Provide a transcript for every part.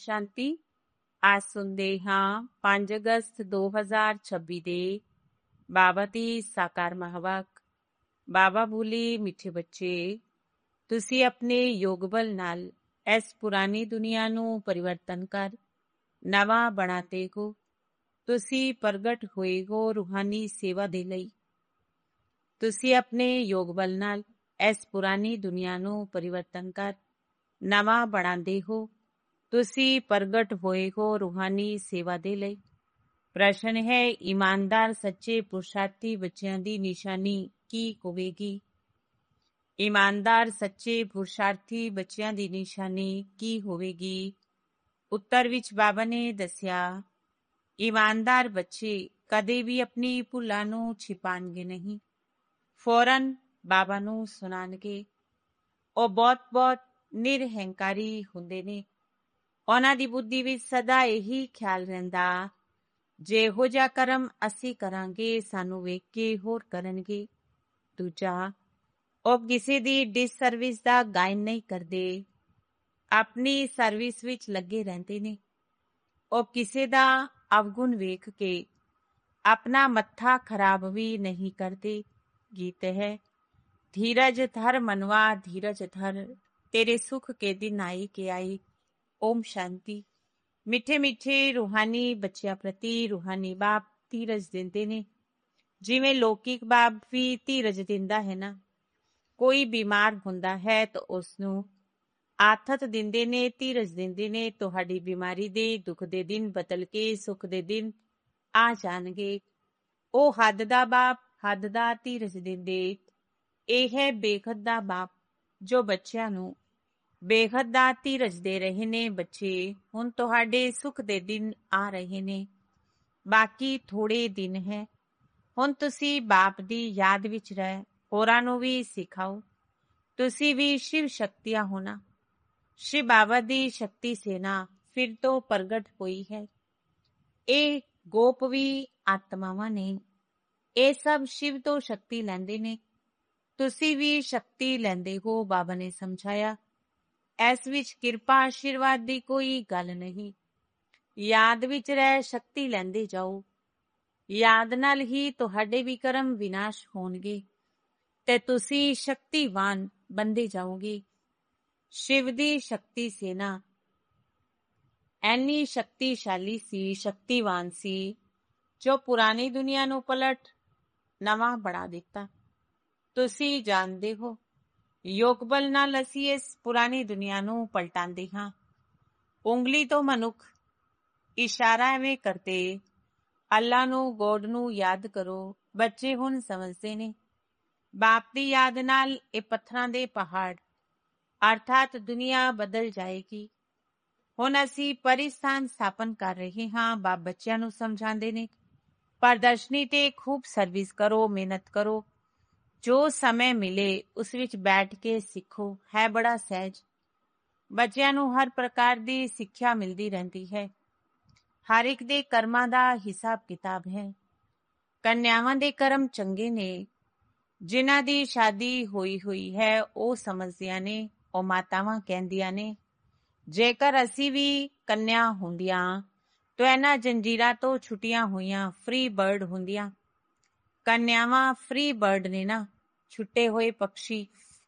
ਸ਼ਾਂਤੀ। ਅੱਜ ਸੁਣਦੇ ਹਾਂ 5 ਅਗਸਤ 2026 ਦੇ ਬਾਬਾ ਦੀ ਸਾਕਾਰ ਮਹਾਵਾਕ। ਬਾਬਾ ਬੋਲੇ, ਮਿੱਠੇ ਬੱਚੇ, ਤੁਸੀਂ ਆਪਣੇ ਯੋਗ ਬਲ ਨਾਲ ਇਸ ਪੁਰਾਣੀ ਦੁਨੀਆ ਨੂੰ ਪਰਿਵਰਤਨ ਕਰ ਨਵਾਂ ਬਣਾਤੇ ਹੋ। ਤੁਸੀਂ ਪ੍ਰਗਟ ਹੋਏ ਹੋ ਰੂਹਾਨੀ ਸੇਵਾ ਦੇ ਲਈ। ਤੁਸੀਂ ਆਪਣੇ ਯੋਗ ਬਲ ਨਾਲ ਇਸ ਪੁਰਾਣੀ ਦੁਨੀਆ ਨੂੰ ਪਰਿਵਰਤਨ ਕਰ ਨਵਾਂ ਬਣਾਉਂਦੇ ਹੋ। ਤੁਸੀਂ ਪ੍ਰਗਟ ਹੋਏ ਹੋ ਰੂਹਾਨੀ ਸੇਵਾ ਦੇ ਲਈ। ਪ੍ਰਸ਼ਨ ਹੈ, ਇਮਾਨਦਾਰ ਸੱਚੇ ਪੁਰਸ਼ਾਰਥੀ ਬੱਚਿਆਂ ਦੀ ਨਿਸ਼ਾਨੀ ਕੀ ਹੋਵੇਗੀ? ਇਮਾਨਦਾਰ ਸੱਚੇ ਪੁਰਸ਼ਾਰਥੀ ਬੱਚਿਆਂ ਦੀ ਨਿਸ਼ਾਨੀ ਕੀ ਹੋਵੇਗੀ? ਉੱਤਰ ਵਿੱਚ ਬਾਬਾ ਨੇ ਦੱਸਿਆ, ਇਮਾਨਦਾਰ ਬੱਚੇ ਕਦੇ ਵੀ ਆਪਣੀ ਭੁੱਲਾਂ ਨੂੰ ਛਿਪਾਉਣਗੇ ਨਹੀਂ, ਫੌਰਨ ਬਾਬਾ ਨੂੰ ਸੁਣਾਉਣਗੇ। ਉਹ ਬਹੁਤ ਨਿਰਹੰਕਾਰੀ ਹੁੰਦੇ ਨੇ। ਉਹਨਾਂ ਦੀ ਬੁੱਧੀ ਵਿੱਚ ਸਦਾ ਇਹੀ ਖਿਆਲ ਰਹਿੰਦਾ, ਜਿਹੋ ਜਿਹਾ ਕਰਮ ਅਸੀਂ ਕਰਾਂਗੇ ਸਾਨੂੰ ਵੇਖ ਕੇ ਹੋਰ ਕਰਨਗੇ। ਦੂਜਾ, ਉਹ ਕਿਸੇ ਦੀ ਡਿਸਸਰਵਿਸ ਦਾ ਗਾਇਨ ਨਹੀਂ ਕਰਦੇ, ਆਪਣੀ ਸਰਵਿਸ ਵਿੱਚ ਲੱਗੇ ਰਹਿੰਦੇ ਨੇ। ਉਹ ਕਿਸੇ ਦਾ ਅਵਗੁਣ ਵੇਖ ਕੇ ਆਪਣਾ ਮੱਥਾ ਖਰਾਬ ਵੀ ਨਹੀਂ ਕਰਦੇ। ਗੀਤ ਹੈ, ਧੀਰਜ ਧਰ ਮਨਵਾ ਧੀਰਜ ਧਰ, ਤੇਰੇ ਸੁਖ ਕੇ ਦਿਨ ਆਏ ਕੇ ਆਏ। ਓਮ ਸ਼ਾਂਤੀ। ਮਿੱਠੇ ਮਿੱਠੇ ਰੂਹਾਨੀ ਬੱਚਿਆਂ ਪ੍ਰਤੀ ਰੂਹਾਨੀ ਬਾਪ ਧੀਰਜ ਦਿੰਦੇ ਨੇ, ਜਿਵੇਂ ਲੌਕਿਕ ਬਾਪ ਵੀ ਧੀਰਜ ਦਿੰਦਾ ਹੈ ਨਾ। ਕੋਈ ਬਿਮਾਰ ਹੁੰਦਾ ਹੈ ਤਾਂ ਉਸਨੂੰ ਆਥਤ ਦਿੰਦੇ ਨੇ, ਧੀਰਜ ਦਿੰਦੇ ਨੇ। ਤੁਹਾਡੀ ਬਿਮਾਰੀ ਦੇ ਦੁੱਖ ਦੇ ਦਿਨ ਬਦਲ ਕੇ ਸੁੱਖ ਦੇ ਦਿਨ ਆ ਜਾਣਗੇ। ਉਹ ਹੱਦ ਦਾ ਬਾਪ ਹੱਦ ਦਾ ਧੀਰਜ ਦਿੰਦੇ। ਇਹ ਹੈ ਬੇਖੱਦ ਦਾ ਬਾਪ ਜੋ ਬੱਚਿਆਂ ਨੂੰ ਬੇਹੱਦ ਦਾ ਧੀਰਜ ਦੇ ਰਹੇ ਨੇ। ਬੱਚੇ, ਹੁਣ ਤੁਹਾਡੇ ਸੁੱਖ ਦੇ ਦਿਨ ਆ ਰਹੇ ਨੇ, ਬਾਕੀ ਥੋੜੇ ਦਿਨ ਹੈ। ਹੁਣ ਤੁਸੀਂ ਬਾਪ ਦੀ ਯਾਦ ਵਿੱਚ ਰਹਿ ਹੋਰਾਂ ਨੂੰ ਵੀ ਸਿਖਾਓ। ਤੁਸੀਂ ਵੀ ਸ਼ਿਵ ਸ਼ਕਤੀਆਂ ਹੋਣਾ। ਸ਼ਿਵ ਬਾਬਾ ਦੀ ਸ਼ਕਤੀ ਸੇਨਾ ਫਿਰ ਤੋਂ ਪ੍ਰਗਟ ਹੋਈ ਹੈ। ਇਹ ਗੋਪ ਵੀ ਆਤਮਾਵਾਂ ਨੇ। ਇਹ ਸਭ ਸ਼ਿਵ ਤੋਂ ਸ਼ਕਤੀ ਲੈਂਦੇ ਨੇ। ਤੁਸੀਂ ਵੀ ਸ਼ਕਤੀ ਲੈਂਦੇ ਹੋ। ਬਾਬਾ ਨੇ ਸਮਝਾਇਆ, ਇਸ ਵਿੱਚ ਕਿਰਪਾ ਆਸ਼ੀਰਵਾਦ ਦੀ ਕੋਈ ਗੱਲ ਨਹੀਂ। ਯਾਦ ਵਿੱਚ ਰਹਿ ਸ਼ਕਤੀ ਲੈਂਦੇ ਜਾਓ। ਯਾਦ ਨਾਲ ਹੀ ਤੁਹਾਡੇ ਵੀ ਕਰਮ ਵਿਨਾਸ਼ ਹੋਣਗੇ ਤੇ ਤੁਸੀਂ ਸ਼ਕਤੀਵਾਨ ਬਣਦੇ ਜਾਓਗੇ। ਸ਼ਿਵ ਦੀ ਸ਼ਕਤੀ ਸੇਨਾ ਐਨੀ ਸ਼ਕਤੀਸ਼ਾਲੀ ਸੀ, ਸ਼ਕਤੀਵਾਨ ਸੀ, ਜੋ ਪੁਰਾਣੀ ਦੁਨੀਆ ਨੂੰ ਪਲਟ ਨਵਾਂ ਬਣਾ ਦਿੱਤਾ। ਤੁਸੀਂ ਜਾਣਦੇ ਹੋ, ਯੋਗ ਬਲ ਨਾਲ ਅਸੀਂ ਇਸ ਪੁਰਾਣੀ ਦੁਨੀਆ ਨੂੰ ਪਲਟਾਂਦੇ ਹਾਂ। ਉਂਗਲੀ ਤੋਂ ਮਨੁੱਖ ਇਸ਼ਾਰਾ ਐਵੇਂ ਕਰਦੇ, ਅੱਲਾ ਨੂੰ, ਗੋਡ ਨੂੰ ਯਾਦ ਕਰੋ। ਬੱਚੇ ਹੁਣ ਸਮਝਦੇ ਨੇ। ਬਾਪ ਦੀ ਯਾਦ ਨਾਲ ਇਹ ਪੱਥਰਾਂ ਦੇ ਪਹਾੜ ਅਰਥਾਤ ਦੁਨੀਆ ਬਦਲ ਜਾਏਗੀ। ਹੁਣ ਅਸੀਂ ਪਰਿਸਥਾਨ ਸਥਾਪਨ ਕਰ ਰਹੇ ਹਾਂ। ਬਾਪ ਬੱਚਿਆਂ ਨੂੰ ਸਮਝਾਉਂਦੇ ਨੇ, ਪ੍ਰਦਰਸ਼ਨੀ ਤੇ ਖੂਬ ਸਰਵਿਸ ਕਰੋ, ਮਿਹਨਤ ਕਰੋ। ਜੋ ਸਮੇਂ ਮਿਲੇ ਉਸ ਵਿੱਚ ਬੈਠ ਕੇ ਸਿੱਖੋ। ਹੈ ਬੜਾ ਸਹਿਜ। ਬੱਚਿਆਂ ਨੂੰ ਹਰ ਪ੍ਰਕਾਰ ਦੀ ਸਿੱਖਿਆ ਮਿਲਦੀ ਰਹਿੰਦੀ ਹੈ। ਹਰ ਇੱਕ ਦੇ ਕਰਮਾਂ ਦਾ ਹਿਸਾਬ ਕਿਤਾਬ ਹੈ। ਕੰਨਿਆਵਾਂ ਦੇ ਕਰਮ ਚੰਗੇ ਨੇ। ਜਿਨ੍ਹਾਂ ਦੀ ਸ਼ਾਦੀ ਹੋਈ ਹੈ ਉਹ ਸਮਝਦੀਆਂ ਨੇ। ਉਹ ਮਾਤਾਵਾਂ ਕਹਿੰਦੀਆਂ ਨੇ, ਜੇਕਰ ਅਸੀਂ ਵੀ ਕੰਨਿਆ ਹੁੰਦੀਆਂ ਤਾਂ ਇਹਨਾਂ ਜੰਜੀਰਾਂ ਤੋਂ ਛੁੱਟੀਆਂ ਹੋਈਆਂ ਫ੍ਰੀ ਬਰਡ ਹੁੰਦੀਆਂ। ਕੰਨਿਆਵਾਂ ਫ੍ਰੀ ਬਰਡ ਨੇ ਨਾ, ਛੁੱਟੇ ਹੋਏ ਪੰਛੀ।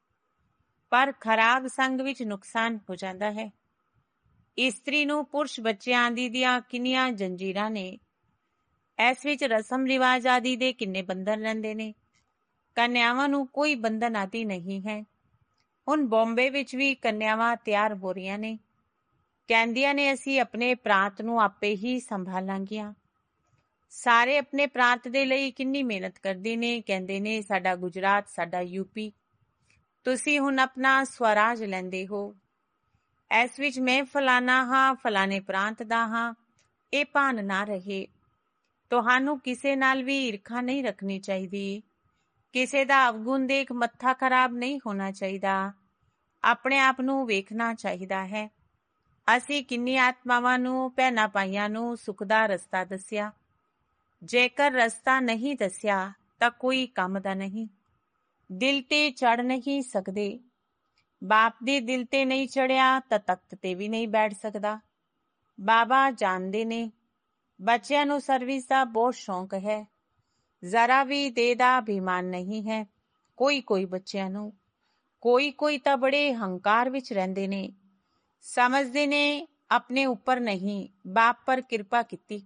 ਪਰ ਖਰਾਬ ਸੰਗ ਵਿੱਚ ਨੁਕਸਾਨ ਹੋ ਜਾਂਦਾ ਹੈ। ਇਸਤਰੀ ਨੂੰ ਪੁਰਸ਼ ਬੱਚਿਆਂ ਆਦਿ ਦੀਆਂ ਕਿੰਨੀਆਂ ਜੰਜੀਰਾਂ ਨੇ। ਇਸ ਵਿੱਚ ਰਸਮ ਰਿਵਾਜ ਆਦਿ ਦੇ ਕਿੰਨੇ ਬੰਧਨ ਰਹਿੰਦੇ ਨੇ। ਕੰਨਿਆਵਾਂ ਨੂੰ ਕੋਈ ਬੰਧਨ ਆਦਿ ਨਹੀਂ ਹੈ। ਹੁਣ ਬੰਬੇ ਵਿੱਚ ਵੀ ਕੰਨਿਆਵਾਂ ਤਿਆਰ ਹੋ ਰਹੀਆਂ ਨੇ। ਕਹਿੰਦੀਆਂ ਨੇ, ਅਸੀਂ ਆਪਣੇ ਪ੍ਰਾਂਤ ਨੂੰ ਆਪੇ ਹੀ ਸੰਭਾਲਾਂਗੀਆਂ। ਸਾਰੇ ਆਪਣੇ ਪ੍ਰਾਂਤ ਦੇ ਲਈ ਕਿੰਨੀ ਮਿਹਨਤ ਕਰਦੇ ਨੇ। ਕਹਿੰਦੇ ਨੇ, ਸਾਡਾ ਗੁਜਰਾਤ, ਸਾਡਾ ਯੂਪੀ। ਤੁਸੀਂ ਹੁਣ ਆਪਣਾ ਸਵਰਾਜ ਲੈਂਦੇ ਹੋ। ਇਸ ਵਿੱਚ ਮੈਂ ਫਲਾਣਾ ਹਾਂ, ਫਲਾਣੇ ਪ੍ਰਾਂਤ ਦਾ ਹਾਂ, ਇਹ ਭਾਨ ਨਾ ਰਹੇ। ਤੁਹਾਨੂੰ ਕਿਸੇ ਨਾਲ ਵੀ ਈਰਖਾ ਨਹੀਂ ਰੱਖਣੀ ਚਾਹੀਦੀ। ਕਿਸੇ ਦਾ ਅਵਗੁਣ ਦੇਖ ਮੱਥਾ ਖਰਾਬ ਨਹੀਂ ਹੋਣਾ ਚਾਹੀਦਾ। ਆਪਣੇ ਆਪ ਨੂੰ ਵੇਖਣਾ ਚਾਹੀਦਾ ਹੈ। ਅਸੀਂ ਕਿੰਨੀ ਆਤਮਾਵਾਂ ਨੂੰ, ਭੈਣਾਂ ਭਾਈਆਂ ਨੂੰ ਸੁੱਖ ਦਾ ਰਸਤਾ ਦੱਸਿਆ। ਜੇਕਰ ਰਸਤਾ ਨਹੀਂ ਦੱਸਿਆ ਤਾਂ ਕੋਈ ਕੰਮ ਦਾ ਨਹੀਂ। ਦਿਲ ਤੇ ਚੜ ਨਹੀਂ ਸਕਦੇ। ਬਾਪ ਦੇ ਦਿਲ ਤੇ ਨਹੀਂ ਚੜਿਆ ਤਾਂ ਤਖਤ ਤੇ ਵੀ ਨਹੀਂ ਬੈਠ ਸਕਦਾ। ਬਾਬਾ ਜਾਣਦੇ ਨੇ ਬੱਚਿਆਂ ਨੂੰ ਸਰਵਿਸ ਦਾ ਬਹੁਤ ਸ਼ੌਂਕ ਹੈ। ਜ਼ਰਾ ਵੀ ਦੇਹ ਦਾ ਅਭਿਮਾਨ ਨਹੀਂ ਹੈ ਕੋਈ ਬੱਚਿਆਂ ਨੂੰ। ਕੋਈ ਤਾਂ ਬੜੇ ਹੰਕਾਰ ਵਿੱਚ ਰਹਿੰਦੇ ਨੇ, ਸਮਝਦੇ ਨੇ ਆਪਣੇ ਉੱਪਰ ਨਹੀਂ ਬਾਪ ਪਰ ਕਿਰਪਾ ਕੀਤੀ।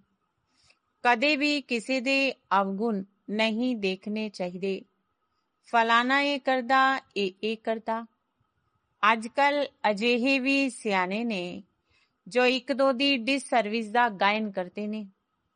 ਕਦੇ ਵੀ ਕਿਸੇ ਦੇ ਅਵਗੁਣ ਨਹੀਂ ਦੇਖਣੇ ਚਾਹੀਦੇ। ਫਲਾਣਾ ਇਹ ਕਰਦਾ, ਇਹ ਕਰਦਾ। ਅੱਜ ਕੱਲ ਅਜਿਹੇ ਵੀ ਸਿਆਣੇ ਨੇ ਜੋ ਇੱਕ ਦੋ ਦੀ ਡਿਸਸਰਵਿਸ ਦਾ ਗਾਇਨ ਕਰਦੇ ਨੇ।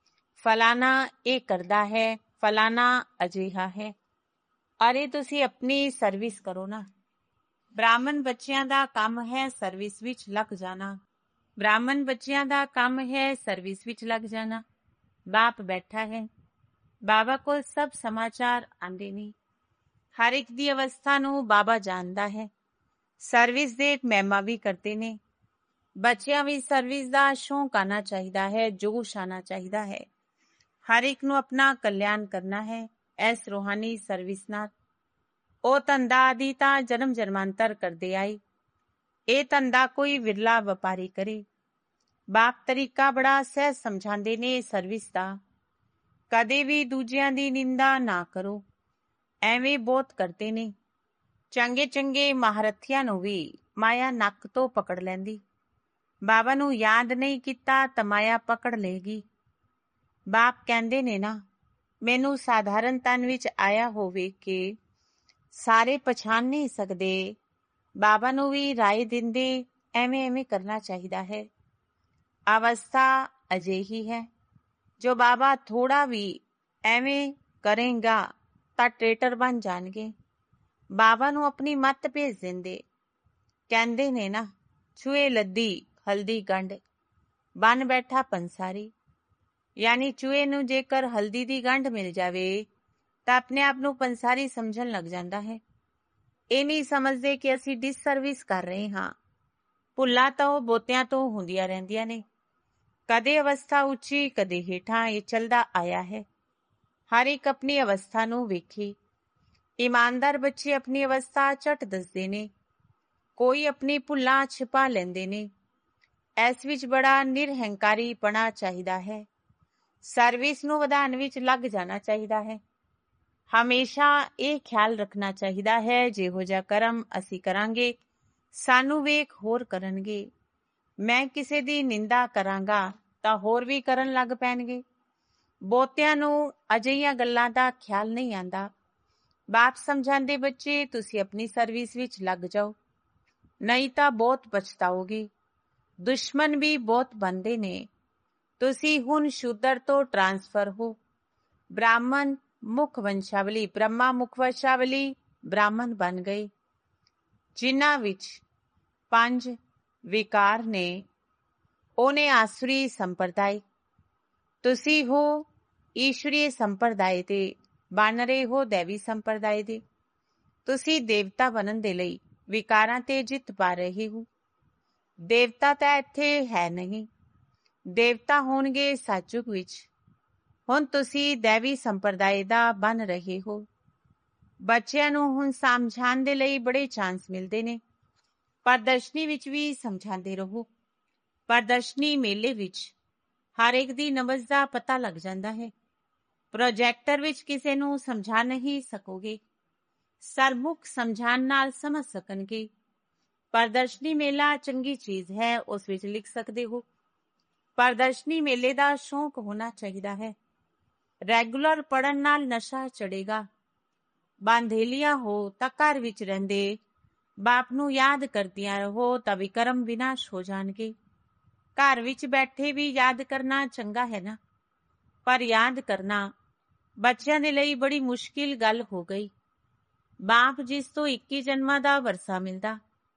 ਫਲਾਣਾ ਇਹ ਕਰਦਾ ਹੈ, ਫਲਾਣਾ ਅਜਿਹਾ ਹੈ। ਅਰੇ ਤੁਸੀਂ ਆਪਣੀ ਸਰਵਿਸ ਕਰੋ ਨਾ। ਬ੍ਰਾਹਮਣ ਬੱਚਿਆਂ ਦਾ ਕੰਮ ਹੈ ਸਰਵਿਸ ਵਿੱਚ ਲੱਗ ਜਾਣਾ। ਬ੍ਰਾਹਮਣ ਬੱਚਿਆਂ ਦਾ ਕੰਮ ਹੈ ਸਰਵਿਸ ਵਿੱਚ ਲੱਗ ਜਾਣਾ। ਬਾਪ ਬੈਠਾ ਹੈ, ਬਾਬਾ ਕੋਲ ਸਭ ਸਮਾਚਾਰ ਆਂਦੇ ਨੇ। ਹਰ ਇੱਕ ਦੀ ਅਵਸਥਾ ਨੂੰ ਬਾਬਾ ਜਾਣਦਾ ਹੈ। ਸਰਵਿਸ ਦੇ ਮਹਿਮਾ ਵੀ ਕਰਦੇ ਨੇ। ਬੱਚਿਆਂ ਵਿੱਚ ਸਰਵਿਸ ਦਾ ਸ਼ੌਂਕ ਆਣਾ ਚਾਹੀਦਾ ਹੈ, ਜੋਸ਼ ਆਣਾ ਚਾਹੀਦਾ ਹੈ। ਹਰ ਇੱਕ ਨੂੰ ਆਪਣਾ ਕਲਿਆਣ ਕਰਨਾ ਹੈ ਇਸ ਰੂਹਾਨੀ ਸਰਵਿਸ ਨਾਲ। ਉਹ ਧੰਦਾ ਆਦਿ ਤਾਂ ਜਨਮ ਜਨਮਾਂਤਰ ਕਰਦੇ ਆਏ। ਇਹ ਧੰਦਾ ਕੋਈ ਵਿਰਲਾ ਵਪਾਰੀ ਕਰੇ। ਬਾਪ ਤਰੀਕਾ ਬੜਾ ਸਹਿਜ ਸਮਝਾਉਂਦੇ ਨੇ ਸਰਵਿਸ ਦਾ। ਕਦੇ ਵੀ ਦੂਜਿਆਂ ਦੀ ਨਿੰਦਾ ਨਾ ਕਰੋ, ਐਵੇਂ ਬਹੁਤ ਕਰਦੇ ਨੇ। ਚੰਗੇ ਚੰਗੇ ਮਹਾਰਥੀਆਂ ਨੂੰ ਵੀ ਮਾਇਆ ਨੱਕ ਤੋਂ ਪਕੜ ਲੈਂਦੀ। ਬਾਬਾ ਨੂੰ ਯਾਦ ਨਹੀਂ ਕੀਤਾ ਤਾਂ ਮਾਇਆ ਪਕੜ ਲਏਗੀ। ਬਾਪ ਕਹਿੰਦੇ ਨੇ ਨਾ, ਮੈਨੂੰ ਸਾਧਾਰਨ ਤਨ ਵਿੱਚ ਆਇਆ ਹੋਵੇ ਕਿ ਸਾਰੇ ਪਛਾਣ ਨਹੀਂ ਸਕਦੇ। ਬਾਬਾ ਨੂੰ ਵੀ ਰਾਏ ਦਿੰਦੇ ਐਵੇਂ ਕਰਨਾ ਚਾਹੀਦਾ ਹੈ। ਅਵਸਥਾ ਅਜਿਹੀ ਹੈ ਜੋ ਬਾਬਾ ਥੋੜਾ ਵੀ ਐਵੇਂ ਕਰੇਗਾ ਤਾਂ ਟ੍ਰੇਟਰ ਬਣ ਜਾਣਗੇ। ਬਾਬਾ ਨੂੰ ਆਪਣੀ ਮੱਤ ਭੇਜ ਦਿੰਦੇ। ਕਹਿੰਦੇ ਨੇ ਨਾ, ਛੂਏ ਲੱਦੀ ਹਲਦੀ ਗੰਢ ਬਨ ਬੈਠਾ ਪੰਸਾਰੀ। ਯਾਨੀ ਚੂਹੇ ਨੂੰ ਜੇਕਰ ਹਲਦੀ ਦੀ ਗੰਢ ਮਿਲ ਜਾਵੇ ਤਾਂ ਆਪਣੇ ਆਪ ਨੂੰ ਪੰਸਾਰੀ ਸਮਝਣ ਲੱਗ ਜਾਂਦਾ ਹੈ। ਇਹ ਨਹੀਂ ਸਮਝਦੇ ਕਿ ਅਸੀਂ ਡਿਸਸਰਵਿਸ ਕਰ ਰਹੇ ਹਾਂ। ਭੁੱਲਾਂ ਤਾਂ ਉਹ ਬੋਤਿਆਂ ਤੋਂ ਹੁੰਦੀਆਂ ਰਹਿੰਦੀਆਂ ਨੇ। ਕਦੇ ਅਵਸਥਾ ਉੱਚੀ, ਕਦੇ ਹੇਠਾਂ, ਇਹ ਚੱਲਦਾ ਆਇਆ ਹੈ। ਹਰ ਇੱਕ ਆਪਣੀ ਅਵਸਥਾ ਨੂੰ ਵੇਖੇ। ਇਮਾਨਦਾਰ ਬੱਚੇ ਆਪਣੀ ਅਵਸਥਾ ਝਟ ਦੱਸਦੇ ਨੇ। ਕੋਈ ਆਪਣੀ ਭੁੱਲਾਂ ਛਿਪਾ ਲੈਂਦੇ ਨੇ। ਇਸ ਵਿੱਚ ਬੜਾ ਨਿਰਹੰਕਾਰੀਪਣਾ ਚਾਹੀਦਾ ਹੈ। ਸਰਵਿਸ ਨੂੰ ਵਧਾਉਣ ਵਿੱਚ ਲੱਗ ਜਾਣਾ ਚਾਹੀਦਾ ਹੈ। ਹਮੇਸ਼ਾ ਇਹ ਖਿਆਲ ਰੱਖਣਾ ਚਾਹੀਦਾ ਹੈ, ਜਿਹੋ ਜਿਹਾ ਕਰਮ ਅਸੀਂ ਕਰਾਂਗੇ ਸਾਨੂੰ ਵੇਖ ਹੋਰ ਕਰਨਗੇ। ਮੈਂ ਕਿਸੇ ਦੀ ਨਿੰਦਾ ਕਰਾਂਗਾ ਤਾਂ ਹੋਰ ਵੀ ਕਰਨ ਲੱਗ ਪੈਣਗੇ। ਬਹੁਤਿਆਂ ਨੂੰ ਅਜਿਹੀਆਂ ਗੱਲਾਂ ਦਾ ਖਿਆਲ ਨਹੀਂ ਆਂਦਾ। ਬਾਪ ਸਮਝਾਉਂਦੇ, ਬੱਚੇ ਤੁਸੀਂ ਆਪਣੀ ਸਰਵਿਸ ਵਿੱਚ ਲੱਗ ਜਾਓ, ਨਹੀਂ ਤਾਂ ਬਹੁਤ ਪਛਤਾਓਗੇ। ਦੁਸ਼ਮਣ ਵੀ ਬਹੁਤ ਬਣਦੇ ਨੇ। ਤੁਸੀਂ ਹੁਣ ਸ਼ੂਦਰ ਤੋਂ ਟ੍ਰਾਂਸਫਰ ਹੋ। ਬ੍ਰਾਹਮਣ ਮੁੱਖ ਵੰਸ਼ਾਵਲੀ, ਬ੍ਰਹਮਾ ਮੁੱਖ ਵੰਸ਼ਾਵਲੀ ਬ੍ਰਾਹਮਣ ਬਣ ਗਏ। ਜਿਨ੍ਹਾਂ ਵਿੱਚ 5 ਵਿਕਾਰ ਨੇ ਉਹਨੇ ਆਸੁਰੀ ਸੰਪਰਦਾਇ। ਤੁਸੀਂ ਹੋ ਈਸ਼ਵਰੀ ਸੰਪਰਦਾਇ ਦੇ, ਬਣ ਰਹੇ ਹੋ ਦੇਵੀ ਸੰਪਰਦਾਇ ਦੇ। ਤੁਸੀਂ ਦੇਵਤਾ ਬਣਨ ਦੇ ਲਈ ਵਿਕਾਰਾਂ ਤੇ ਜਿੱਤ ਪਾ ਰਹੇ ਹੋ। ਦੇਵਤਾ ਤਾਂ ਇੱਥੇ ਹੈ ਨਹੀਂ, ਦੇਵਤਾ ਹੋਣਗੇ ਸਤਯੁਗ ਵਿੱਚ। ਹੁਣ ਤੁਸੀਂ ਦੇਵੀ ਸੰਪਰਦਾਇ ਦਾ ਬਣ ਰਹੇ ਹੋ। ਬੱਚਿਆਂ ਨੂੰ ਹੁਣ ਸਮਝਾਉਣ ਦੇ ਲਈ ਬੜੇ ਚਾਂਸ ਮਿਲਦੇ ਨੇ। ਪ੍ਰਦਰਸ਼ਨੀ ਵਿੱਚ ਵੀ ਸਮਝਾਉਂਦੇ ਰਹੋ। ਪ੍ਰਦਰਸ਼ਨੀ ਮੇਲੇ ਵਿੱਚ ਹਰ ਇੱਕ ਦੀ ਨਬਜ਼ ਦਾ ਪਤਾ ਲੱਗ ਜਾਂਦਾ ਹੈ। ਪ੍ਰੋਜੈਕਟਰ ਵਿੱਚ ਕਿਸੇ ਨੂੰ ਸਮਝਾ ਨਹੀਂ ਸਕੋਗੇ, ਸਰਮੁਖ ਸਮਝਾਉਣ ਨਾਲ ਸਮਝ ਸਕਣਗੇ। ਪ੍ਰਦਰਸ਼ਨੀ ਮੇਲਾ ਚੰਗੀ ਚੀਜ਼ ਹੈ, ਉਸ ਵਿੱਚ ਲਿਖ ਸਕਦੇ ਹੋ। ਪ੍ਰਦਰਸ਼ਨੀ ਮੇਲੇ ਦਾ ਸ਼ੌਂਕ ਹੋਣਾ ਚਾਹੀਦਾ ਹੈ। ਰੈਗੂਲਰ ਪੜਨ ਨਾਲ ਨਸ਼ਾ ਚੜੇਗਾ। ਬਾਂਧੇਲੀਆਂ ਹੋ ਤਾਂ ਘਰ ਵਿੱਚ ਰਹਿੰਦੇ ਬਾਪ ਨੂੰ ਯਾਦ ਕਰਦੀਆਂ ਰਹੋ ਤਾਂ ਵਿਕਰਮ ਵਿਨਾਸ਼ ਹੋ ਜਾਣਗੇ। ਘਰ ਵਿੱਚ ਬੈਠੇ ਵੀ ਯਾਦ ਕਰਨਾ ਚੰਗਾ ਹੈ ਨਾ, ਪਰ ਯਾਦ ਕਰਨਾ ਬੱਚਿਆਂ ਦੇ ਲਈ ਬੜੀ ਮੁਸ਼ਕਿਲ ਗੱਲ ਹੋ ਗਈ। ਬਾਪ ਜਿਸ ਤੋਂ 21 ਜਨਮਾਂ ਦਾ ਵਰਸਾ ਮਿਲਦਾ,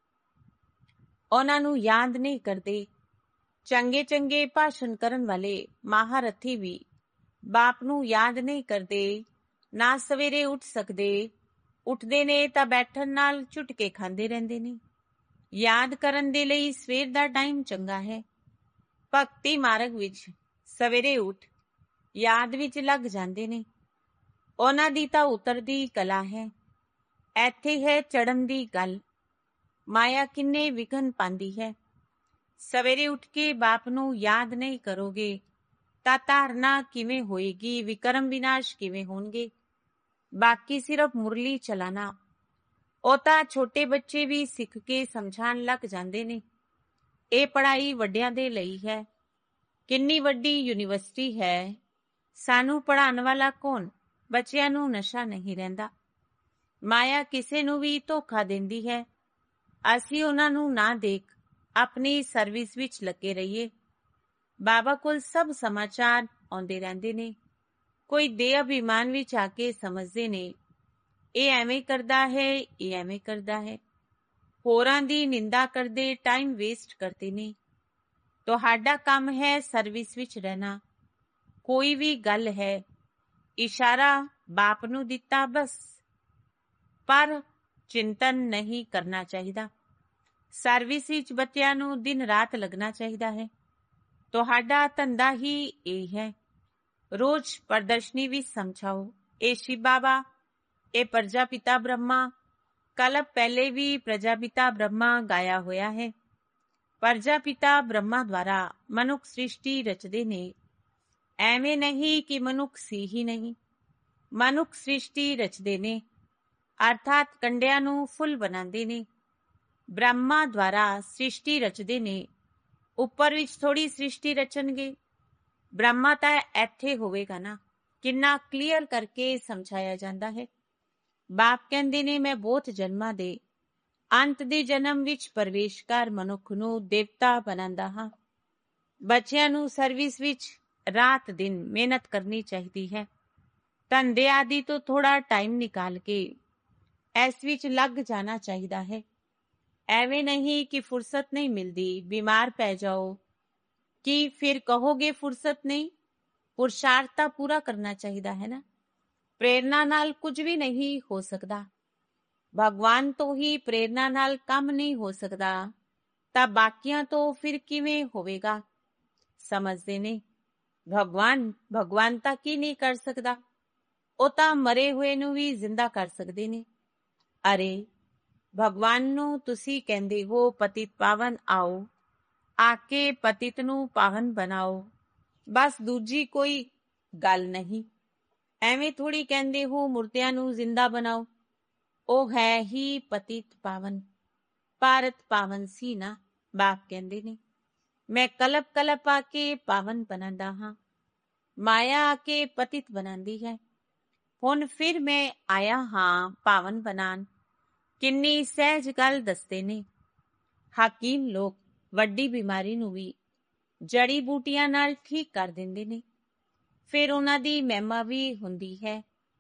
ਉਹਨਾਂ ਨੂੰ ਯਾਦ ਨਹੀਂ ਕਰਦੇ। ਚੰਗੇ ਚੰਗੇ ਭਾਸ਼ਣ ਕਰਨ ਵਾਲੇ ਮਹਾਰਥੀ ਵੀ ਬਾਪ ਨੂੰ ਯਾਦ ਨਹੀਂ ਕਰਦੇ, ਨਾ ਸਵੇਰੇ ਉੱਠ ਸਕਦੇ। ਉੱਠਦੇ ਨੇ ਤਾਂ ਬੈਠਣ ਨਾਲ ਝੁਟਕੇ ਖਾਂਦੇ ਰਹਿੰਦੇ ਨੇ। ਯਾਦ ਕਰਨ ਦੇ ਲਈ ਸਵੇਰ ਦਾ ਟਾਈਮ ਚੰਗਾ ਹੈ। ਭਗਤੀ ਮਾਰਗ ਵਿੱਚ ਸਵੇਰੇ ਉੱਠ ਯਾਦ ਵਿੱਚ ਲੱਗ ਜਾਂਦੇ ਨੇ। ਉਹਨਾਂ ਦੀ ਤਾਂ ਉਤਰਦੀ ਕਲਾ ਹੈ। ਇੱਥੇ ਹੈ ਚੜਨ ਦੀ ਗੱਲ। ਮਾਇਆ ਕਿੰਨੇ ਵਿਘਨ ਪਾਉਂਦੀ ਹੈ। ਸਵੇਰੇ ਉੱਠ ਕੇ ਬਾਪ ਨੂੰ ਯਾਦ ਨਹੀਂ ਕਰੋਗੇ ਤਾਂ ਧਾਰਨਾ ਕਿਵੇਂ ਹੋਏਗੀ, ਵਿਕਰਮ ਵਿਨਾਸ਼ ਕਿਵੇਂ ਹੋਣਗੇ। ਬਾਕੀ ਸਿਰਫ ਮੁਰਲੀ ਚਲਾਣਾ। ਉਹ ਤਾਂ ਛੋਟੇ ਬੱਚੇ ਵੀ ਸਿੱਖ ਕੇ ਸਮਝਾਣ ਲੱਗ ਜਾਂਦੇ ਨੇ। ਇਹ ਪੜ੍ਹਾਈ ਵੱਡਿਆਂ ਦੇ ਲਈ ਹੈ। ਕਿੰਨੀ ਵੱਡੀ ਯੂਨੀਵਰਸਿਟੀ ਹੈ, ਸਾਨੂੰ ਪੜ੍ਹਾਉਣ ਵਾਲਾ ਕੌਣ? ਬੱਚਿਆਂ ਨੂੰ ਨਸ਼ਾ ਨਹੀਂ ਰਹਿੰਦਾ। ਮਾਇਆ ਕਿਸੇ ਨੂੰ ਵੀ ਧੋਖਾ ਦਿੰਦੀ ਹੈ। ਅਸੀਂ ਉਹਨਾਂ ਨੂੰ ਨਾ ਦੇਖ ਆਪਣੀ ਸਰਵਿਸ ਵਿੱਚ ਲੱਗੇ ਰਹੀਏ। ਬਾਬਾ ਕੋਲ ਸਭ ਸਮਾਚਾਰ ਆਉਂਦੇ ਰਹਿੰਦੇ ਨੇ। ਕੋਈ ਦੇ ਅਭਿਮਾਨ ਵਿੱਚ ਆ ਕੇ ਸਮਝਦੇ ਨੇ ਇਹ ਐਵੇਂ ਕਰਦਾ ਹੈ, ਇਹ ਐਵੇਂ ਕਰਦਾ ਹੈ। ਹੋਰਾਂ ਦੀ ਨਿੰਦਾ ਕਰਦੇ ਟਾਈਮ ਵੇਸਟ ਕਰਦੇ ਨੇ। ਤੁਹਾਡਾ ਕੰਮ ਹੈ ਸਰਵਿਸ ਵਿੱਚ ਰਹਿਣਾ। ਕੋਈ ਵੀ ਗੱਲ ਹੈ, ਇਸ਼ਾਰਾ ਬਾਪ ਨੂੰ ਦਿੱਤਾ ਬਸ, ਪਰ ਚਿੰਤਨ ਨਹੀਂ ਕਰਨਾ ਚਾਹੀਦਾ। ਸਰਵਿਸ ਵਿੱਚ ਬੱਚਿਆਂ ਨੂੰ ਦਿਨ ਰਾਤ ਲੱਗਣਾ ਚਾਹੀਦਾ ਹੈ। ਤੁਹਾਡਾ ਧੰਦਾ ਹੀ ਇਹ ਹੈ। ਰੋਜ਼ ਪ੍ਰਦਰਸ਼ਨੀ ਵਿੱਚ ਸਮਝਾਓ, ਇਹ ਸ਼ਿਵ ਬਾਬਾ, ਇਹ ਪ੍ਰਜਾਪਿਤਾ ਬ੍ਰਹਮਾ। ਕਲਪ ਪਹਿਲੇ ਵੀ ਪ੍ਰਜਾਪਿਤਾ ਬ੍ਰਹਮਾ ਗਾਇਆ ਹੋਇਆ ਹੈ। ਪ੍ਰਜਾਪਿਤਾ ਬ੍ਰਹਮਾ ਦੁਆਰਾ ਮਨੁੱਖ ਸ੍ਰਿਸ਼ਟੀ ਰਚਦੇ ਨੇ। ਐਵੇਂ ਨਹੀਂ ਕਿ ਮਨੁੱਖ ਸੀ ਹੀ ਨਹੀਂ। ਮਨੁੱਖ ਸ੍ਰਿਸ਼ਟੀ ਰਚਦੇ ਨੇ, ਅਰਥਾਤ ਕੰਡਿਆਂ ਨੂੰ ਫੁੱਲ ਬਣਾਉਂਦੇ ਨੇ। ਬ੍ਰਹਮਾ ਦੁਆਰਾ ਸ੍ਰਿਸ਼ਟੀ ਰਚਦੇ ਨੇ। ਉੱਪਰ ਵਿੱਚ ਥੋੜੀ ਸ੍ਰਿਸ਼ਟੀ ਰਚਣਗੇ। ਬ੍ਰਹਮਾ ਤਾਂ ਇੱਥੇ ਹੋਵੇਗਾ ਨਾ। ਕਿੰਨਾ ਕਲੀਅਰ ਕਰਕੇ ਸਮਝਾਇਆ ਜਾਂਦਾ ਹੈ। ਬਾਪ ਕਹਿੰਦੇ ਨੇ ਮੈਂ ਬਹੁਤ ਜਨਮਾਂ ਦੇ ਅੰਤ ਦੇ ਜਨਮ ਵਿੱਚ ਪ੍ਰਵੇਸ਼ ਕਰ ਮਨੁੱਖ ਨੂੰ ਦੇਵਤਾ ਬਣਾਉਂਦਾ ਹਾਂ। ਬੱਚਿਆਂ ਨੂੰ ਸਰਵਿਸ ਵਿੱਚ ਰਾਤ ਦਿਨ ਮਿਹਨਤ ਕਰਨੀ ਚਾਹੀਦੀ ਹੈ। ਧੰਦੇ ਆਦਿ ਤੋਂ ਥੋੜਾ ਟਾਈਮ ਨਿਕਾਲ ਕੇ ਇਸ ਵਿੱਚ ਲੱਗ ਜਾਣਾ ਚਾਹੀਦਾ ਹੈ। ਐਵੇਂ ਨਹੀਂ ਕਿ ਫੁਰਸਤ ਨਹੀਂ ਮਿਲਦੀ, ਬਿਮਾਰ ਪੈ ਜਾਓ ਕਿ ਫਿਰ ਕਹੋਗੇ ਫੁਰਸਤ ਨਹੀਂ। ਪੁਰਸ਼ਾਰਥ ਤਾਂ ਪੂਰਾ ਕਰਨਾ ਚਾਹੀਦਾ ਹੈ ਨਾ। ਪ੍ਰੇਰਨਾ ਨਾਲ ਕੁਝ ਵੀ ਨਹੀਂ ਹੋ ਸਕਦਾ। ਭਗਵਾਨ ਤੋਂ ਹੀ ਪ੍ਰੇਰਨਾ ਨਾਲ ਕੰਮ ਨਹੀਂ ਹੋ ਸਕਦਾ ਤਾਂ ਬਾਕੀਆਂ ਤੋਂ ਫਿਰ ਕਿਵੇਂ ਹੋਵੇਗਾ? ਸਮਝਦੇ ਨੇ ਭਗਵਾਨ ਤਾਂ ਕੀ ਨਹੀਂ ਕਰ ਸਕਦਾ। ਉਹ ਤਾਂ ਮਰੇ ਹੋਏ ਨੂੰ ਵੀ ਜ਼ਿੰਦਾ ਕਰ ਸਕਦੇ ਨੇ। ਅਰੇ ਭਗਵਾਨ ਨੂੰ ਤੁਸੀਂ ਕਹਿੰਦੇ ਹੋ ਪਤਿਤ ਪਾਵਨ, ਆਓ ਆ ਕੇ ਪਤਿਤ ਨੂੰ ਪਾਵਨ ਬਣਾਓ। ਬਸ ਦੂਜੀ ਕੋਈ ਗੱਲ ਨਹੀਂ। ਐਵੇਂ ਥੋੜੀ ਕਹਿੰਦੇ ਹੋ ਮੁਰਦਿਆਂ ਨੂੰ ਜ਼ਿੰਦਾ ਬਣਾਓ। ਉਹ ਹੈ ਹੀ ਪਤਿਤ ਪਾਵਨ। ਭਾਰਤ ਪਾਵਨ ਸੀ ਨਾ। ਬਾਪ ਕਹਿੰਦੇ ਨੇ ਮੈਂ ਕਲਪ ਆ ਕੇ ਪਾਵਨ ਬਣਾਉਂਦਾ ਹਾਂ। ਮਾਇਆ ਆ ਕੇ ਪਤਿਤ ਬਣਾਉਂਦੀ ਹੈ। ਹੁਣ ਫਿਰ ਮੈਂ ਆਇਆ ਹਾਂ ਪਾਵਨ ਬਣਾਉਣ। ਕਿੰਨੀ ਸਹਿਜ ਗੱਲ ਦੱਸਦੇ ਨੇ। ਹਕੀਮ ਲੋਕ ਵੱਡੀ ਬਿਮਾਰੀ ਨੂੰ ਵੀ ਜੜੀ ਬੂਟੀਆਂ ਨਾਲ ਠੀਕ ਕਰ ਦਿੰਦੇ ਨੇ। ਫਿਰ ਉਹਨਾਂ ਦੀ ਮਹਿਮਾ ਵੀ ਹੁੰਦੀ ਹੈ।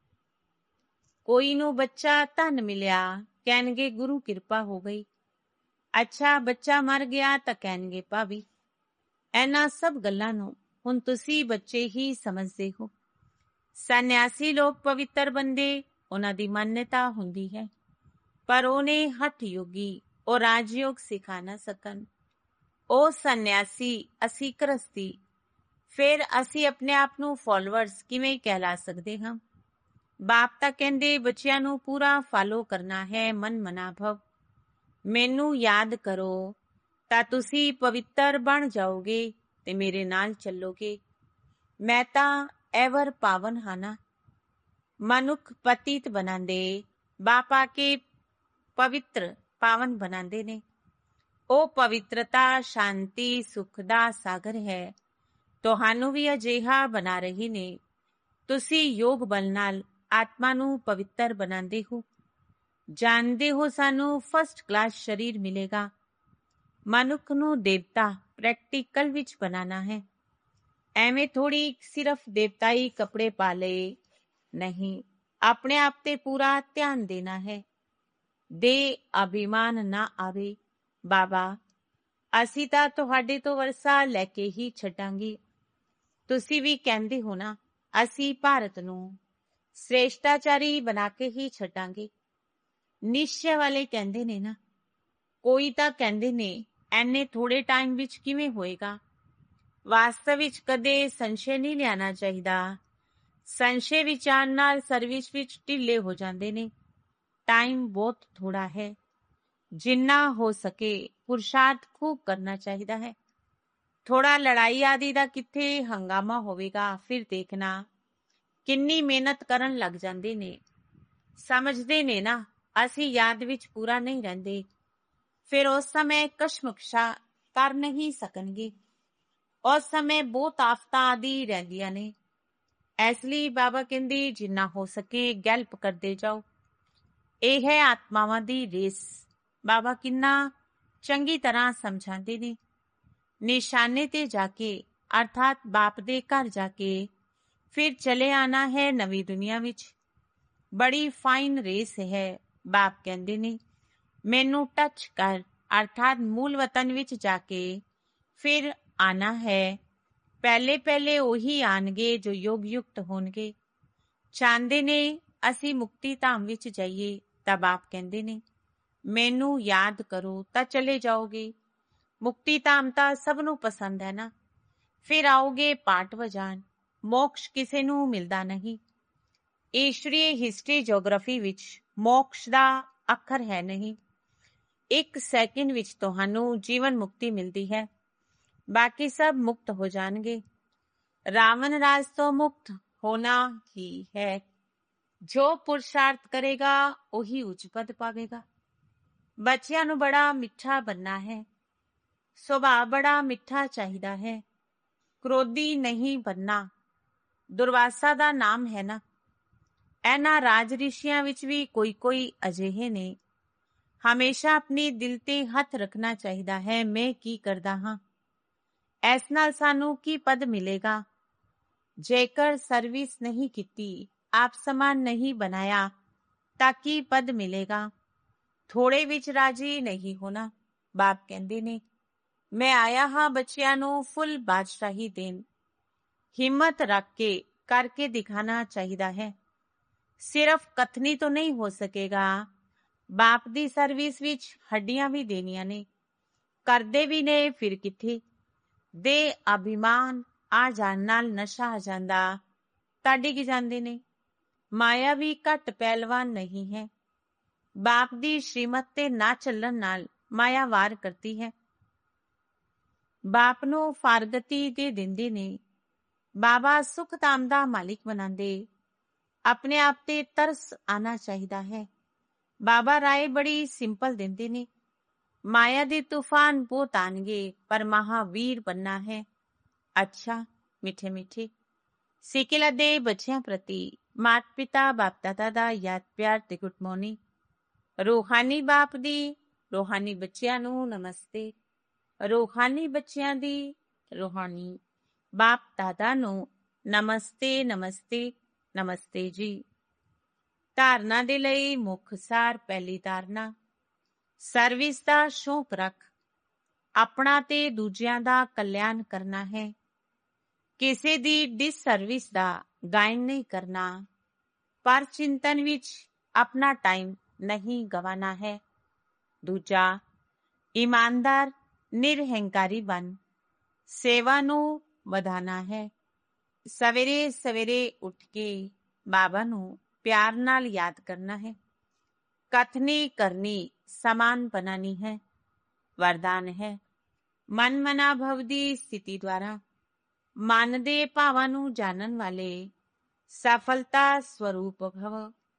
ਕੋਈ ਨੂੰ ਬੱਚਾ ਧਨ ਮਿਲਿਆ, ਕਹਿਣਗੇ ਗੁਰੂ ਕਿਰਪਾ ਹੋ ਗਈ। ਅੱਛਾ ਬੱਚਾ ਮਰ ਗਿਆ ਤਾਂ ਕਹਿਣਗੇ ਭਾਬੀ। ਇਹਨਾਂ ਸਭ ਗੱਲਾਂ ਨੂੰ ਹੁਣ ਤੁਸੀਂ ਬੱਚੇ ਹੀ ਸਮਝਦੇ ਹੋ। ਸੰਨਿਆਸੀ ਲੋਕ ਪਵਿੱਤਰ ਬੰਦੇ, ਉਹਨਾਂ ਦੀ ਮਾਨਤਾ ਹੁੰਦੀ ਹੈ, ਪਰ ਉਹਨੇ ਹਠ ਯੋਗੀ ਉਹ ਰਾਜਯੋਗ ਸਿਖਾ ਨਾ ਸਕਣ। ਉਹ ਸੰਨਿਆਸੀ, ਅਸੀਂ ਗ੍ਰਸਤੀ, ਫਿਰ ਅਸੀਂ ਆਪਣੇ ਆਪ ਨੂੰ ਫਾਲੋਅਰਸ ਕਿਵੇਂ ਕਹਿਲਾ ਸਕਦੇ ਹਾਂ? ਬਾਪ ਤਾਂ ਕਹਿੰਦੇ ਬੱਚਿਆਂ ਨੂੰ ਪੂਰਾ ਫਾਲੋ ਕਰਨਾ ਹੈ। ਮਨ ਮਨਾਭਵ ਮੈਨੂੰ ਯਾਦ ਕਰੋ ਤਾਂ ਤੁਸੀਂ ਪਵਿੱਤਰ ਬਣ ਜਾਓਗੇ ਤੇ ਮੇਰੇ ਨਾਲ ਚੱਲੋਗੇ। ਮੈਂ ਤਾਂ ਐਵਰ ਪਾਵਨ ਹਾਂ ਨਾ। ਮਨੁੱਖ ਪਤਿਤ ਬਣਾਉਂਦੇ, ਬਾਪ ਆ ਕੇ ਪਵਿੱਤਰ ਪਾਵਨ ਬਣਾਉਂਦੇ ਨੇ। ਉਹ ਪਵਿੱਤਰਤਾ ਸ਼ਾਂਤੀ ਸੁਖ ਦਾ ਸਾਗਰ ਹੈ। ਤੁਹਾਨੂੰ ਵੀ ਅਜਿਹਾ ਬਣਾ ਰਹੀ ਨੇ। ਤੁਸੀਂ ਯੋਗ ਬਲ ਨਾਲ ਆਤਮਾ ਨੂੰ ਪਵਿੱਤਰ ਬਣਾਉਂਦੇ ਹੋ। ਜਾਣਦੇ ਹੋ ਸਾਨੂੰ ਫਸਟ ਕਲਾਸ ਸਰੀਰ ਮਿਲੇਗਾ। ਮਨੁੱਖ ਨੂੰ ਦੇਵਤਾ ਪ੍ਰੈਕਟੀਕਲ ਵਿੱਚ ਬਣਾਉਣਾ ਹੈ। ਐਵੇਂ ਥੋੜੀ ਸਿਰਫ ਦੇਵਤਾਈ ਕੱਪੜੇ ਪਾ ਲਏ, ਨਹੀਂ, ਆਪਣੇ ਆਪ ਤੇ ਪੂਰਾ ਧਿਆਨ ਦੇਣਾ ਹੈ। ਦੇ ਅਭਿਮਾਨ ਨਾ ਆਵੇ। ਬਾਬਾ ਅਸੀਂ ਤਾਂ ਤੁਹਾਡੇ ਤੋਂ ਵਰਸਾ ਲੈ ਕੇ ਹੀ ਛੱਡਾਂਗੇ। ਤੁਸੀਂ ਵੀ ਕਹਿੰਦੇ ਹੋ ਨਾ ਅਸੀਂ ਭਾਰਤ ਨੂੰ ਸ੍ਰੇਸ਼ਟਾਚਾਰੀ ਬਣਾ ਕੇ ਹੀ ਛੱਡਾਂਗੇ। ਨਿਸ਼ਚੈ ਵਾਲੇ ਕਹਿੰਦੇ ਨੇ ਨਾ। ਕੋਈ ਤਾਂ ਕਹਿੰਦੇ ਨੇ ਐਨੇ ਥੋੜੇ ਟਾਈਮ ਵਿੱਚ ਕਿਵੇਂ ਹੋਏਗਾ। ਵਾਸਤਵ ਵਿੱਚ ਕਦੇ ਸੰਸ਼ੇ ਨਹੀਂ ਲਿਆਣਾ ਚਾਹੀਦਾ। ਸੰਸ਼ੇ ਵਿੱਚ ਆਉਣ ਨਾਲ ਸਰਵਿਸ ਵਿੱਚ ਢਿੱਲੇ ਹੋ ਜਾਂਦੇ ਨੇ। ਟਾਈਮ ਬਹੁਤ ਥੋੜਾ ਹੈ। ਜਿੰਨਾ ਹੋ ਸਕੇ ਪੁਰਸ਼ਾਰਥ ਖੂਬ ਕਰਨਾ ਚਾਹੀਦਾ ਹੈ। ਥੋੜਾ ਲੜਾਈ ਆਦਿ ਦਾ ਕਿੱਥੇ ਹੰਗਾਮਾ ਹੋਵੇਗਾ, ਫਿਰ ਦੇਖਣਾ ਕਿੰਨੀ ਮਿਹਨਤ ਕਰਨ ਲੱਗ ਜਾਂਦੇ ਨੇ। ਸਮਝਦੇ ਨੇ ਨਾ ਅਸੀਂ ਯਾਦ ਵਿੱਚ ਪੂਰਾ ਨਹੀਂ ਰਹਿੰਦੇ, ਫਿਰ ਉਸ ਸਮੇਂ ਕਸ਼ਮਕਸ਼ਾਂ ਕਰ ਨਹੀਂ ਸਕਣਗੇ। ਉਸ ਸਮੇਂ ਬਹੁਤ ਆਫਤਾਂ ਆਦਿ ਰਹਿੰਦੀਆਂ ਨੇ। ਇਸ ਲਈ ਬਾਬਾ ਕਹਿੰਦੇ ਜਿੰਨਾ ਹੋ ਸਕੇ ਗੈਲਪ ਕਰਦੇ ਜਾਓ। ਇਹ ਹੈ ਆਤਮਾਵਾਂ ਦੀ ਰੇਸ। ਬਾਬਾ ਕਿੰਨਾ ਚੰਗੀ ਤਰ੍ਹਾਂ ਸਮਝਾਉਂਦੇ ਨੇ। ਨਿਸ਼ਾਨੇ ਤੇ ਜਾ ਕੇ ਅਰਥਾਤ ਬਾਪ ਦੇ ਘਰ ਜਾ ਕੇ ਫਿਰ ਚਲੇ ਆਣਾ ਹੈ ਨਵੀਂ ਦੁਨੀਆ ਵਿੱਚ। ਬੜੀ ਫਾਈਨ ਰੇਸ ਹੈ। ਬਾਪ ਕਹਿੰਦੇ ਨੇ ਮੈਨੂੰ ਟੱਚ ਕਰ, ਅਰਥਾਤ ਮੂਲ ਵਤਨ ਵਿੱਚ ਜਾ ਕੇ ਫਿਰ ਆਣਾ ਹੈ। ਪਹਿਲੇ ਪਹਿਲੇ ਉਹੀ ਆਣਗੇ ਜੋ ਯੋਗ ਯੁਕਤ ਹੋਣਗੇ। ਚਾਹੁੰਦੇ ਨੇ ਅਸੀਂ ਮੁਕਤੀ ਧਾਮ ਵਿੱਚ ਜਾਈਏ, ਤਾਂ ਬਾਪ ਕਹਿੰਦੇ ਨੇ ਮੈਨੂੰ ਯਾਦ ਕਰੋ ਤਾਂ ਚਲੇ ਜਾਓਗੇ। ਮੁਕਤੀ ਧਾਮ ਤਾਂ ਸਭ ਨੂੰ ਪਸੰਦ ਹੈ ਨਾ। ਫਿਰ ਆਓਗੇ ਪਾਠ ਵਜਾਨ। ਮੋਕਸ਼ ਕਿਸੇ ਨੂੰ ਮਿਲਦਾ ਨਹੀਂ। ਈਸ਼ਵਰੀ ਹਿਸਟਰੀ ਜੀਓਗ੍ਰਾਫੀ ਵਿੱਚ ਮੋਕਸ਼ ਦਾ ਅੱਖਰ ਹੈ ਨਹੀਂ। 1 ਸੈਕਿੰਡ ਵਿੱਚ ਤੁਹਾਨੂੰ ਜੀਵਨ ਮੁਕਤੀ ਮਿਲਦੀ ਹੈ, ਬਾਕੀ ਸਭ ਮੁਕਤ ਹੋ ਜਾਣਗੇ। ਰਾਵਣ ਰਾਜ ਤੋਂ ਮੁਕਤ ਹੋਣਾ ਹੀ ਹੈ। ਜੋ ਪੁਰਸ਼ਾਰਥ ਕਰੇਗਾ ਉਹੀ ਉੱਚ ਪਦ ਪਾਵੇਗਾ। ਬੱਚਿਆਂ ਨੂੰ ਬੜਾ ਮਿੱਠਾ ਬਣਨਾ ਹੈ। ਸੁਭਾਅ ਬੜਾ ਮਿੱਠਾ ਚਾਹੀਦਾ ਹੈ। ਕ੍ਰੋਧੀ ਨਹੀਂ ਬਣਨਾ। ਦੁਰਵਾਸਾ ਦਾ ਨਾਮ ਹੈ ਨਾ। ਇਹਨਾਂ ਰਾਜ ਰਿਸ਼ੀਆਂ ਵਿੱਚ ਵੀ ਕੋਈ ਅਜਿਹੇ ਨੇ। ਹਮੇਸ਼ਾ ਆਪਣੀ ਦਿਲ ਤੇ ਹੱਥ ਰੱਖਣਾ ਚਾਹੀਦਾ ਹੈ, ਮੈਂ ਕੀ ਕਰਦਾ ਹਾਂ। ਇਸ ਨਾਲ ਸਾਨੂੰ ਕੀ ਪਦ ਮਿਲੇਗਾ। ਜੇਕਰ ਸਰਵਿਸ ਨਹੀਂ ਕੀਤੀ, ਆਪ ਸਮਾਨ ਨਹੀਂ ਬਣਾਇਆ, ਤਾਂ ਕੀ ਪਦ ਮਿਲੇਗਾ। ਥੋੜੇ ਵਿੱਚ ਰਾਜੀ ਨਹੀਂ ਹੋਣਾ। ਬਾਪ ਕਹਿੰਦੇ ਨੇ ਮੈਂ ਆਇਆ ਹਾਂ ਬੱਚਿਆਂ ਨੂੰ ਫੁੱਲ ਬਾਦਸ਼ਾਹੀ ਦੇਣ। ਹਿੰਮਤ ਰੱਖ ਕੇ ਕਰਕੇ ਦਿਖਾਣਾ ਚਾਹੀਦਾ ਹੈ। ਸਿਰਫ ਕਥਨੀ ਤੋਂ ਨਹੀਂ ਹੋ ਸਕੇਗਾ। ਬਾਪ ਦੀ ਸਰਵਿਸ ਵਿੱਚ ਹੱਡੀਆਂ ਵੀ ਦੇਣੀਆਂ ਨੇ। ਕਰਦੇ ਵੀ ਨੇ, ਫਿਰ ਕਿੱਥੇ। ਦੇ ਅਭਿਮਾਨ ਆ ਜਾਣ ਨਾਲ ਨਸ਼ਾ ਆ ਜਾਂਦਾ ਤਾਂ ਡਿੱਗ ਜਾਂਦੇ ਨੇ। ਮਾਇਆ ਵੀ ਘੱਟ ਪਹਿਲਵਾਨ ਨਹੀਂ ਹੈ। ਬਾਪ ਦੀ ਸ਼੍ਰੀਮਤ ਤੇ ਨਾ ਚੱਲਣ ਨਾਲ ਮਾਇਆ ਵਾਰ ਕਰਦੀ ਹੈ। ਬਾਪ ਨੂੰ ਫਾਰਗਤੀ ਦੇ ਦਿੰਦੇ ਨੇ। ਬਾਬਾ ਸੁਖ ਧਾਮ ਦਾ ਮਾਲਿਕ ਬਣਾਉਂਦੇ। ਆਪਣੇ ਆਪ ਤੇ ਤਰਸ ਆਣਾ ਚਾਹੀਦਾ ਹੈ। ਬਾਬਾ ਰਾਏ ਬੜੀ ਸਿੰਪਲ ਦਿੰਦੇ ਨੇ। ਮਾਇਆ ਦੇ ਤੂਫਾਨ ਬਹੁਤ ਆਣਗੇ, ਪਰ ਮਹਾਵੀਰ ਬਣਨਾ ਹੈ। ਅੱਛਾ ਮਿੱਠੇ ਮਿੱਠੇ ਸਿੱਕਿਲਾ ਦੇ ਬੱਚਿਆਂ ਪ੍ਰਤੀ ਮਾਤ ਪਿਤਾ ਬਾਪ ਦਾਦਾ ਦਾ ਯਾਦ ਪਿਆਰ ਤੇ ਗੁੱਡ ਮਾਰਨਿੰਗ। ਰੂਹਾਨੀ ਬਾਪ ਦੀ ਰੂਹਾਨੀ ਬੱਚਿਆਂ ਨੂੰ ਨਮਸਤੇ। ਰੂਹਾਨੀ ਬੱਚਿਆਂ ਦੀ ਰੂਹਾਨੀ ਬਾਪ ਦਾਦਾ ਨੂੰ ਨਮਸਤੇ ਨਮਸਤੇ ਨਮਸਤੇ ਜੀ। ਧਾਰਨਾ ਦੇ ਲਈ ਮੁੱਖ ਸਾਰ। ਪਹਿਲੀ ਧਾਰਨਾ, ਸਰਵਿਸ ਦਾ ਸ਼ੌਕ ਰੱਖ। ਆਪਣਾ ਤੇ ਦੂਜਿਆਂ ਦਾ ਕਲਿਆਣ ਕਰਨਾ ਹੈ। ਕਿਸੇ ਦੀ ਡਿਸਸਰਵਿਸ ਦਾ ਗਾਇਨ ਨਹੀਂ ਕਰਨਾ। ਪਰ ਚਿੰਤਨ ਵਿੱਚ ਆਪਣਾ ਟਾਈਮ ਨਹੀਂ ਗਵਾਣਾ ਹੈ। ਦੂਜਾ, ਇਮਾਨਦਾਰ ਨਿਰਹੰਕਾਰੀ ਬਣ। ਸੇਵਾ ਨੂੰ ਵਧਾਣਾ ਹੈ। ਸਵੇਰੇ ਸਵੇਰੇ ਉੱਠ ਕੇ ਬਾਬਾ ਨੂੰ ਪਿਆਰ ਨਾਲ ਯਾਦ ਕਰਨਾ ਹੈ। ਕਥਨੀ ਕਰਨੀ, ਸਮਾਨ ਬਣਾਣੀ ਹੈ। ਵਰਦਾਨ ਹੈ ਮਨ ਮਨਾ ਭਵ ਦੀ ਸਥਿਤੀ ਦੁਆਰਾ। ਮਨ ਦੇ ਭਾਵਾਂ ਨੂੰ ਜਾਣਨ ਵਾਲੇ ਸਫਲਤਾ ਸਵਰੂਪ ਭਵ।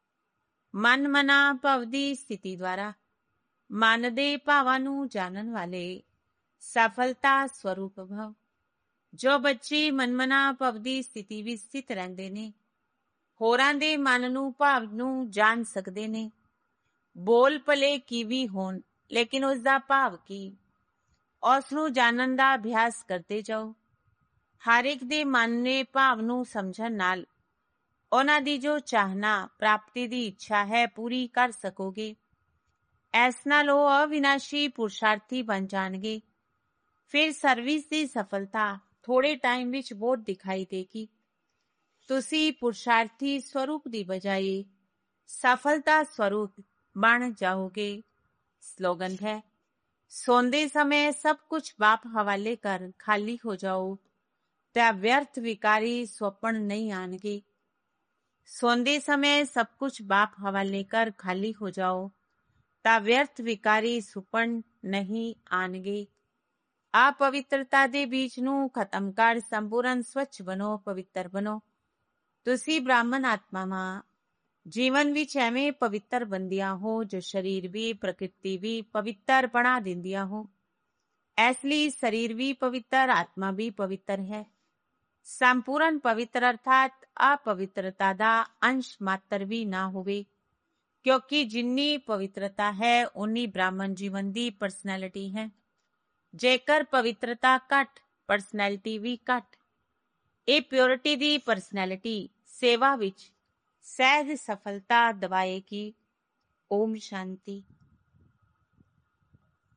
ਮਨ ਮਨਾ ਭਵ ਦੀ ਸਥਿਤੀ ਦੁਆਰਾ। ਮਨ ਦੇ ਭਾਵਾਂ ਨੂੰ ਜਾਣਨ ਵਾਲੇ ਸਫਲਤਾ ਸਵਰੂਪ ਭਵ। ਜੋ ਬੱਚੇ ਮਨਮਨਾ ਭਵ ਦੀ ਸਥਿਤੀ ਵਿੱਚ ਸਥਿਤ ਰਹਿੰਦੇ ਨੇ, ਹੋਰਾਂ ਦੇ ਮਨ ਨੂੰ ਭਾਵ ਨੂੰ ਜਾਣ ਸਕਦੇ ਨੇ। ਬੋਲ ਭਲੇ ਕੀ ਵੀ ਹੋਣ, ਲੇਕਿਨ ਉਸਦਾ ਭਾਵ ਕੀ, ਉਸ ਨੂੰ ਜਾਣਨ ਦਾ ਅਭਿਆਸ ਕਰਦੇ ਜਾਓ। ਹਰ ਇੱਕ ਦੇ ਮਨ ਦੇ ਭਾਵ ਨੂੰ ਸਮਝਣ ਨਾਲ ਉਹਨਾਂ ਦੀ ਜੋ ਚਾਹਨਾ ਪ੍ਰਾਪਤੀ ਦੀ ਇੱਛਾ ਹੈ ਪੂਰੀ ਕਰ ਸਕੋਗੇ। ਇਸ ਨਾਲ ਉਹ ਅਵਿਨਾਸ਼ੀ ਪੁਰਸ਼ਾਰਥੀ ਬਣ ਜਾਣਗੇ। ਫਿਰ ਸਰਵਿਸ ਦੀ ਸਫਲਤਾ ਥੋੜੇ ਟਾਈਮ ਵਿੱਚ ਬਹੁਤ ਦਿਖਾਈ ਦੇਗੀ। ਤੁਸੀਂ ਪੁਰਸ਼ਾਰਥੀ ਸਵਰੂਪ ਦੀ ਬਜਾਏ ਸਫਲਤਾ ਸਵਰੂਪ ਬਣ ਜਾਓਗੇ। ਸਲੋਗਨ ਹੈ ਸੌਂਦੇ ਸਮੇਂ ਸਭ ਕੁਝ ਬਾਪ ਹਵਾਲੇ ਕਰ ਖਾਲੀ ਹੋ ਜਾਓ ਤਾਂ ਵਿਅਰਥ ਵਿਕਾਰੀ ਸੁਪਨ ਨਹੀਂ ਆਣਗੇ। ਸੌਂਦੇ ਸਮੇਂ ਸਭ ਕੁਝ ਬਾਪ ਹਵਾਲੇ ਕਰ ਖਾਲੀ ਹੋ ਜਾਓ ਤਾਂ ਵਿਅਰਥ ਵਿਕਾਰੀ ਸੁਪਨ ਨਹੀਂ ਆਣਗੇ। अपवित्रता ਦੇ ਬੀਜ ਨੂੰ ਖਤਮ ਕਰ ਸੰਪੂਰਨ ਸਵੱਛ ਬਣੋ, ਪਵਿੱਤਰ ਬਣੋ। ਤੁਸੀਂ ਬ੍ਰਾਹਮਣ ਆਤਮਾਵਾਂ ਜੀਵਨ ਵਿੱਚ ਐਵੇਂ ਪਵਿੱਤਰ ਬੰਦੀਆਂ ਹੋ ਜੋ ਸਰੀਰ ਵੀ ਪ੍ਰਕਿਰਤੀ ਵੀ ਪਵਿੱਤਰ ਬਣਾ ਦਿੰਦੀਆਂ ਹੋ। ਇਸ ਲਈ ਸਰੀਰ ਵੀ ਪਵਿੱਤਰ, ਆਤਮਾ ਵੀ ਪਵਿੱਤਰ ਹੈ। ਸੰਪੂਰਨ ਪਵਿੱਤਰ ਅਰਥਾਤ अपवित्रता ਦਾ ਅੰਸ਼ ਮਾਤਰ ਵੀ ਨਾ ਹੋਵੇ, ਕਿਉਂਕਿ ਜਿੰਨੀ ਪਵਿੱਤਰਤਾ ਹੈ ਉਨੀ ਬ੍ਰਾਹਮਣ ਜੀਵਨ ਦੀ ਪਰਸਨੈਲਿਟੀ ਹੈ। ਜੇਕਰ ਪਵਿੱਤਰਤਾ ਘੱਟ, ਪਰਸਨੈਲਿਟੀ ਵੀ ਘੱਟ। ਇਹ ਪਿਓਰਿਟੀ ਦੀ ਪਰਸਨੈਲਿਟੀ ਸੇਵਾ ਵਿੱਚ ਸਹਿਜ ਸਫਲਤਾ ਦਿਵਾਏਗੀ। ਓਮ ਸ਼ਾਂਤੀ।